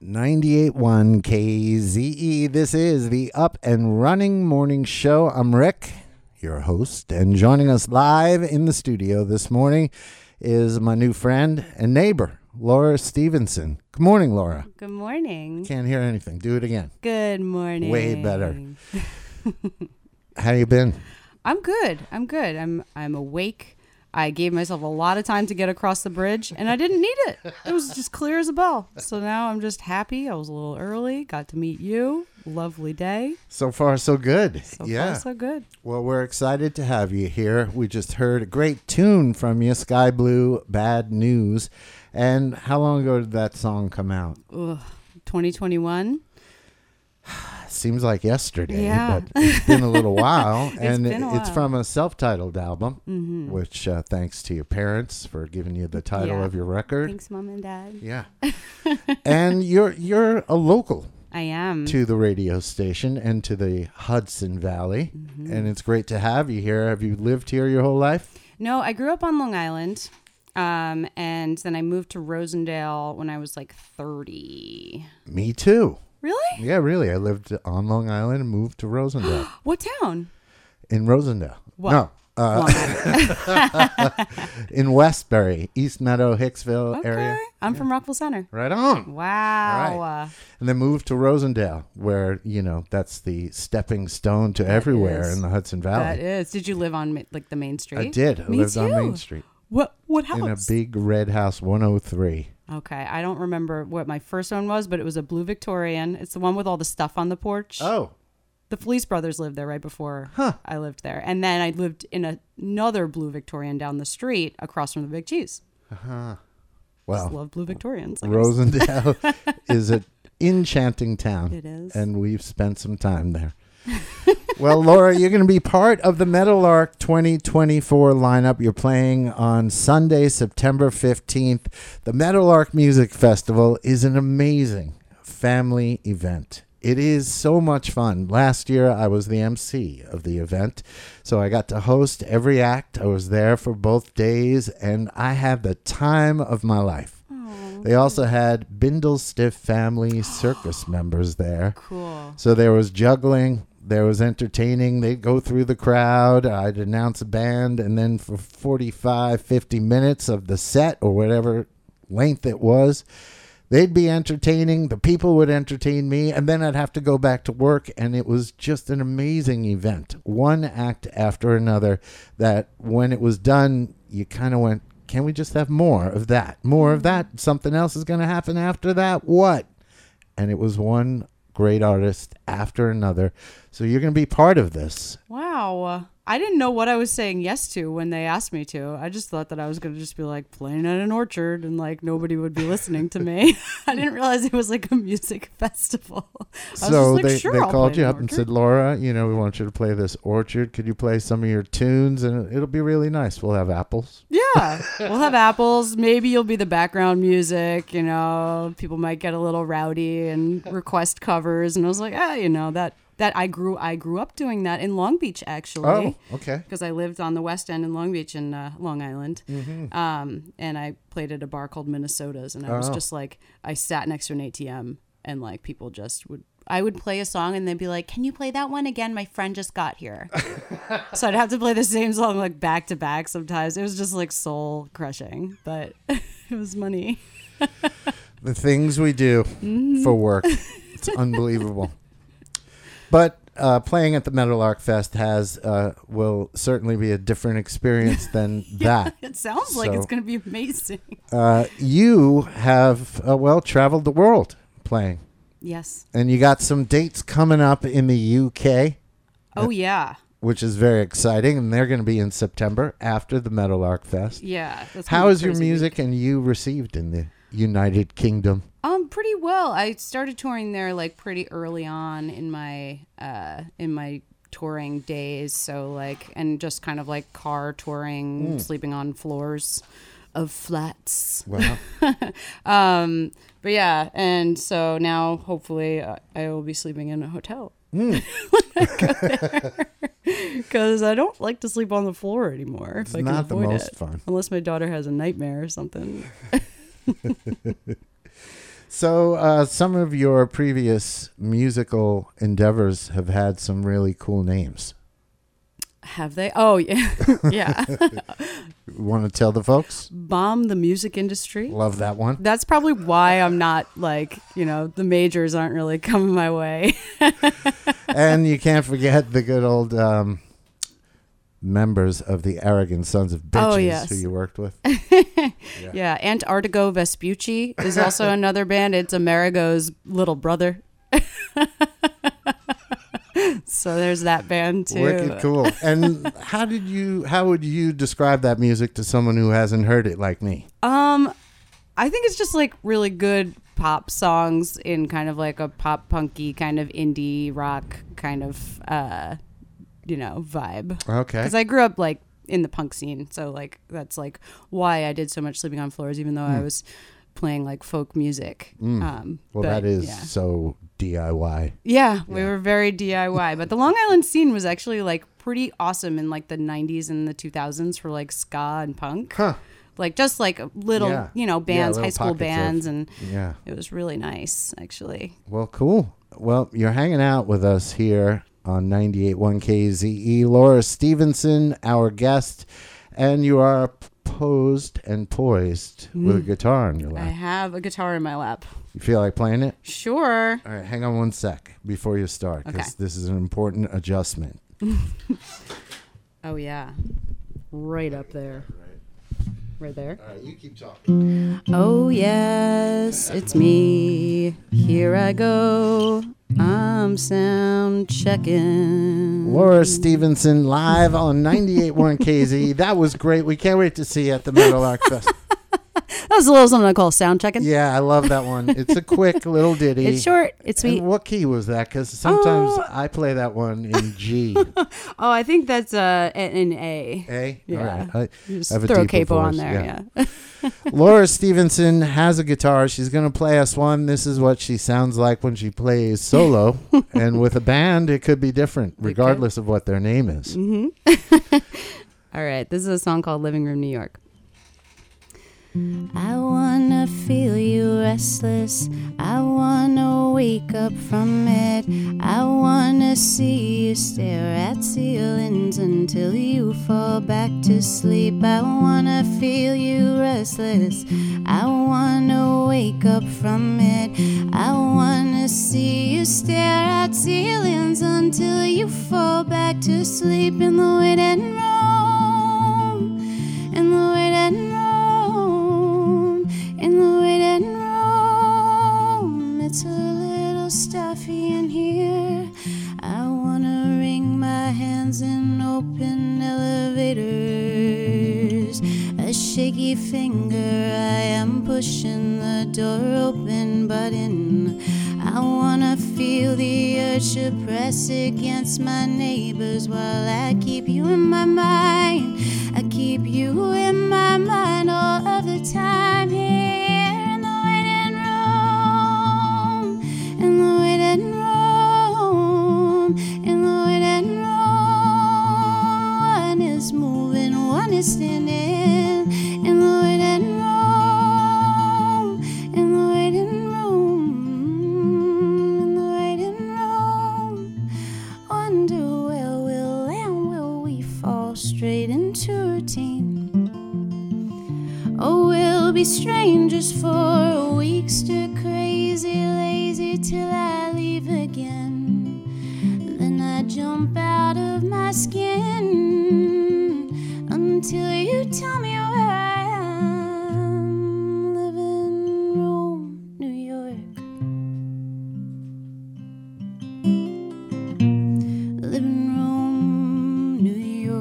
98.1 KZE. This is the Up and Running Morning Show. I'm Rick, your host, and joining us live in the studio this morning is my new friend and neighbor, Laura Stevenson. Good morning, Laura. Good morning. Can't hear anything. Do it again. Good morning. Way better. How you been? I'm good. I'm awake. I gave myself a lot of time to get across the bridge, and I didn't need it. It was just clear as a bell. So now I'm just happy. I was a little early. Got to meet you. Lovely day. So far, so good. So far, so good. Well, we're excited to have you here. We just heard a great tune from you, Sky Blue, Bad News. And how long ago did that song come out? 2021. Seems like yesterday, Yeah. but it's been a little while. Been a while. It's from a self-titled album, which thanks to your parents for giving you the title of your record. Thanks, Mom and Dad. Yeah. And you're a local I am. to the radio station and to the Hudson Valley, and it's great to have you here. Have you lived here your whole life? No, I grew up on Long Island, and then I moved to Rosendale when I was like 30. Me too. Really? Yeah, really. I lived on Long Island and moved to Rosendale. What town? In Rosendale. What? No. Long Island. In Westbury, East Meadow, Hicksville Okay. area. I'm from Rockville Center. Right on. Wow. Right. And then moved to Rosendale, where, that's the stepping stone to everywhere is. in the Hudson Valley. That is. Did you live on like the main street? I did. I Me lived too. on Main Street. What house? In a big red house, 103. Okay, I don't remember what my first one was, but it was a blue Victorian. It's the one with all the stuff on the porch. Oh. The Fleece brothers lived there right before I lived there. And then I lived in another blue Victorian down the street across from the Big Cheese. Uh-huh. Just Well, love blue Victorians. I guess. Rosendale is an enchanting town. It is. And we've spent some time there. Well, Laura, you're going to be part of the Meadowlark 2024 lineup. You're playing on Sunday, September 15th. The Meadowlark Music Festival is an amazing family event. It is so much fun. Last year, I was the MC of the event, so I got to host every act. I was there for both days, and I had the time of my life. They also had Bindlestiff family circus members there. Cool. So there was juggling, there was entertaining. They'd go through the crowd. I'd announce a band, and then for 45, 50 minutes of the set or whatever length it was, they'd be entertaining. The people would entertain me, and then I'd have to go back to work, and it was just an amazing event. One act after another that when it was done, you kind of went, can we just have more of that? More of that? Something else is going to happen after that? What? And it was one great artist after another. So you're going to be part of this. Wow. I didn't know what I was saying yes to when they asked me to. I just thought that I was going to just be like playing at an orchard and like nobody would be listening to me. I didn't realize it was like a music festival. So they called you up and said, Laura, we want you to play this orchard. Could you play some of your tunes? And it'll be really nice. We'll have apples. Yeah, we'll have apples. Maybe you'll be the background music. People might get a little rowdy and request covers. And I was like, that I grew up doing that in Long Beach, actually. Oh, okay. Because I lived on the West End in Long Beach in Long Island. Mm-hmm. And I played at a bar called Minnesota's. And I was just like, I sat next to an ATM and like people just I would play a song and they'd be like, can you play that one again? My friend just got here. So I'd have to play the same song like back to back sometimes. It was just like soul crushing, but it was money. The things we do for work. It's unbelievable. But playing at the Meadowlark Fest will certainly be a different experience than that. It sounds like it's going to be amazing. You have, traveled the world playing. Yes. And you got some dates coming up in the UK. Oh, yeah. Which is very exciting. And they're going to be in September after the Meadowlark Fest. Yeah. How is your music and you received in the United Kingdom? Pretty well. I started touring there like pretty early on in my touring days. So like, and just kind of like car touring, sleeping on floors of flats. Wow. But yeah, and so now hopefully I will be sleeping in a hotel. Because I don't like to sleep on the floor anymore. It's not the most fun. Unless my daughter has a nightmare or something. So some of your previous musical endeavors have had some really cool names. Have they? Oh, yeah. Yeah. Want to tell the folks? Bomb the music industry. Love that one. That's probably why I'm not like, the majors aren't really coming my way. And you can't forget the good old members of the Arrogant Sons of Bitches yes. who you worked with. Yeah. Antarctigo Vespucci is also another band. It's Amerigo's little brother. So there's that band too. Wicked cool. And how would you describe that music to someone who hasn't heard it like me? I think it's just like really good pop songs in kind of like a pop punky kind of indie rock kind of vibe. Okay. Because I grew up like in the punk scene, so like that's like why I did so much Sleeping on Floors, even though I was playing like folk music. Well, that is so DIY. Yeah, we were very DIY. But the Long Island scene was actually like pretty awesome in like the 90s and the 2000s for like ska and punk. Huh. Like just like little, bands, little high school pockets bands. of- And Yeah. it was really nice, actually. Well, cool. Well, you're hanging out with us here on 98.1 KZE. Laura Stevenson, our guest, and you are posed and poised with a guitar in your I lap. have a guitar in my lap. You feel like playing it? Sure. All right, hang on one sec before you start, because Okay. this is an important adjustment. Oh, yeah. Right up there. Right there. All right, you keep talking. Oh, yes, it's me. Here I go. I'm sound checking. Laura Stevenson live on 98.1 KZ. That was great. We can't wait to see you at the Metal Arc Fest. That was a little something I call sound checking. Yeah, I love that one. It's a quick little ditty. It's short. It's sweet. And what key was that? Because sometimes I play that one in G. Oh, I think that's an A. A? Yeah. All right. You just I have a throw a deeper capo on voice, there. Yeah. Laura Stevenson has a guitar. She's going to play us one. This is what she sounds like when she plays solo. And with a band, it could be different, regardless of what their name is. Mm-hmm. All right. This is a song called Living Room, New York. I wanna feel you restless. I wanna wake up from it. I wanna see you stare at ceilings until you fall back to sleep. I wanna feel you restless. I wanna wake up from it. I wanna see you stare at ceilings until you fall back to sleep in the waiting room. In the waiting room. In the waiting room, it's a little stuffy in here. I wanna wring my hands in open elevators. A shaky finger, I am pushing the door open button. I wanna feel the urge to press against my neighbors while I keep you in my mind. I keep you in my mind all of the time here in the waiting room. In the waiting room. In the waiting room. One is moving, one is standing. In the waiting room. In the waiting room. In the waiting room. Wonder where we'll land, will we fall straight into routine? Oh, we'll be strangers for weeks, to crazy, lazy till I leave again. Then I jump out of my skin until you tell me where I am. Living room, New York. Living room, New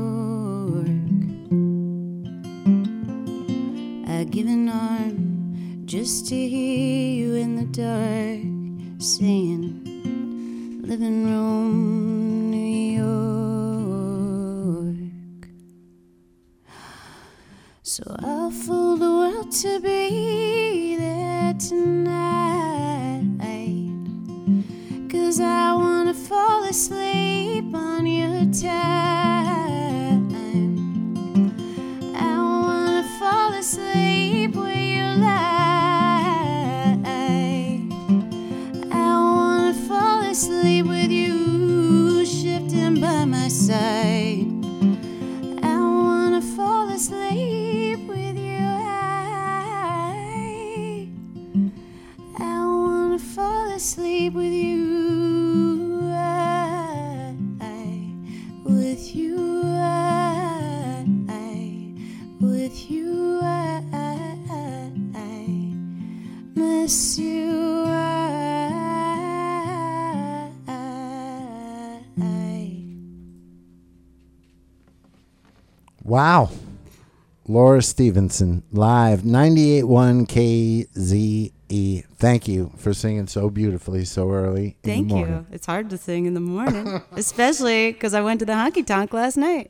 York. I give an arm just to hear you in the dark saying, living room, New York. So I'll fool the world to be there tonight, 'cause I wanna fall asleep on your time. I wanna fall asleep where you lie. asleep with you shifting by my side. I wanna fall asleep with you. I wanna fall asleep with you. With you. With you. I miss you. Wow. Laura Stevenson, live, 98.1 KZE. Thank you for singing so beautifully so early in the morning. Thank you. It's hard to sing in the morning, especially because I went to the honky tonk last night.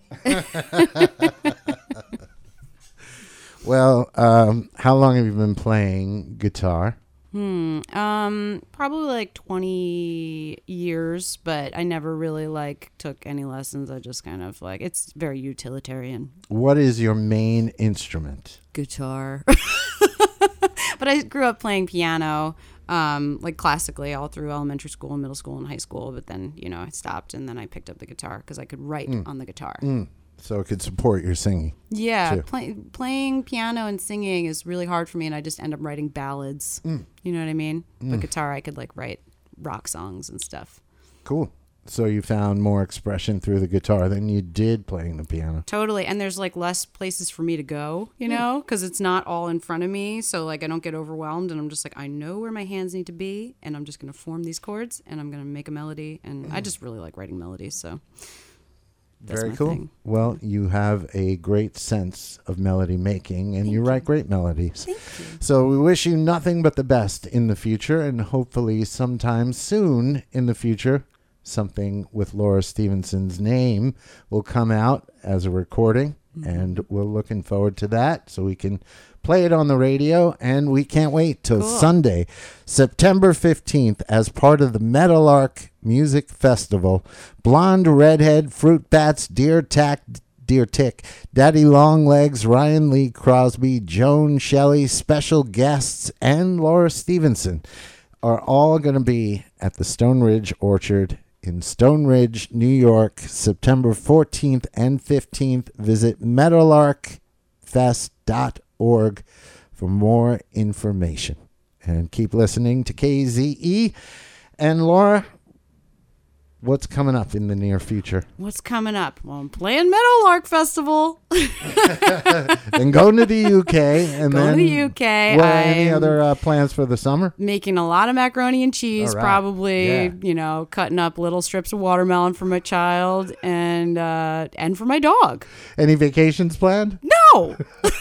Well, how long have you been playing guitar? Probably like 20 years, but I never really took any lessons. I just kind of it's very utilitarian. What is your main instrument? Guitar. But I grew up playing piano, classically all through elementary school and middle school and high school. But then, I stopped and then I picked up the guitar because I could write on the guitar. So it could support your singing. Yeah, playing piano and singing is really hard for me, and I just end up writing ballads. You know what I mean? But guitar, I could write rock songs and stuff. Cool. So you found more expression through the guitar than you did playing the piano. Totally, and there's less places for me to go, because it's not all in front of me. So I don't get overwhelmed, and I'm just I know where my hands need to be, and I'm just gonna form these chords, and I'm gonna make a melody, and I just really like writing melodies. So. That's very cool. Thing. Well, you have a great sense of melody making, and you write great melodies. Thank you. So we wish you nothing but the best in the future, and hopefully sometime soon in the future, something with Laura Stevenson's name will come out as a recording, and we're looking forward to that so we can play it on the radio, and we can't wait till Sunday, September 15th, as part of the Meadowlark Music Festival. Blonde Redhead, Fruit Bats, Deer Tick, Daddy Longlegs, Ryan Lee Crosby, Joan Shelley, special guests, and Laura Stevenson are all going to be at the Stone Ridge Orchard in Stone Ridge, New York, September 14th and 15th. Visit meadowlarkfest.org for more information. And keep listening to KZE. And Laura, what's coming up in the near future? What's coming up? Well, I'm playing Meadowlark Festival. Then going to the UK. And Go then to the UK. Any other plans for the summer? Making a lot of macaroni and cheese, All right. probably, Yeah. Cutting up little strips of watermelon for my child and for my dog. Any vacations planned? No!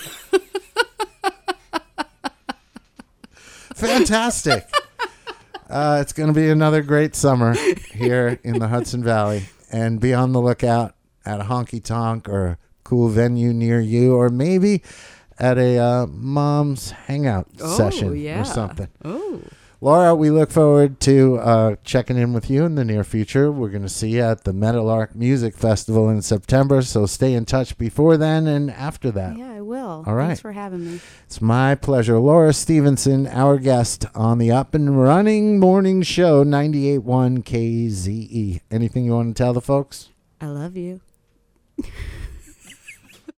Fantastic. It's going to be another great summer here in the Hudson Valley. And be on the lookout at a honky tonk or a cool venue near you, or maybe at a mom's hangout session or something. Oh. Laura, we look forward to checking in with you in the near future. We're going to see you at the Meadowlark Music Festival in September, so stay in touch before then and after that. Yeah, I will. All right. Thanks for having me. It's my pleasure. Laura Stevenson, our guest on the Up and Running Morning Show, 98.1 KZE. Anything you want to tell the folks? I love you.